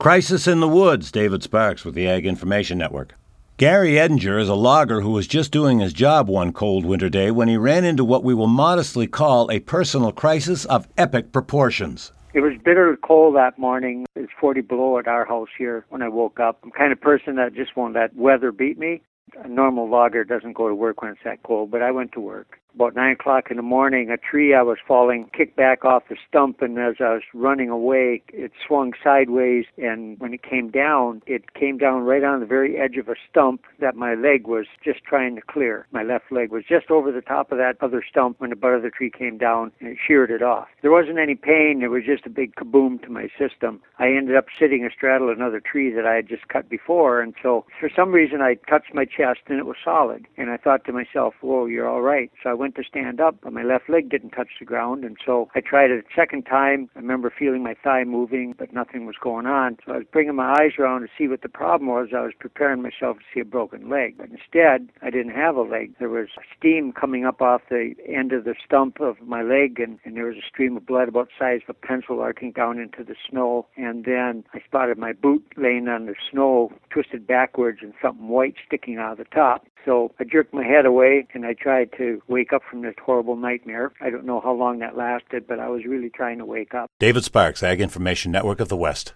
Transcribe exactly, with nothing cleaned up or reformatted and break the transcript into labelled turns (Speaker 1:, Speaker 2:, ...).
Speaker 1: Crisis in the Woods, David Sparks with the Ag Information Network. Gary Edinger is a logger who was just doing his job one cold winter day when he ran into what we will modestly call a personal crisis of epic proportions.
Speaker 2: It was bitter cold that morning. It was forty below at our house here when I woke up. I'm the kind of person that just won't let weather beat me. A normal logger doesn't go to work when it's that cold, but I went to work. About nine o'clock in the morning, a tree I was falling kicked back off the stump, and as I was running away, it swung sideways, and when it came down, it came down right on the very edge of a stump that my leg was just trying to clear. My left leg was just over the top of that other stump when the butt of the tree came down, and it sheared it off. There wasn't any pain. There was just a big kaboom to my system. I ended up sitting astraddle another tree that I had just cut before, and so for some reason I touched my chest, and it was solid. And I thought to myself, whoa, you're all right. So I went to stand up, but my left leg didn't touch the ground, and so I tried it a second time. I remember feeling my thigh moving, but nothing was going on. So I was bringing my eyes around to see what the problem was. I was preparing myself to see a broken leg, but instead, I didn't have a leg. There was steam coming up off the end of the stump of my leg, and, and there was a stream of blood about the size of a pencil arcing down into the snow, and then I spotted my boot laying on the snow, twisted backwards, and something white sticking out of the top. So I jerked my head away, and I tried to wake up from this horrible nightmare. I don't know how long that lasted, but I was really trying to wake up.
Speaker 1: David Sparks, Ag Information Network of the West.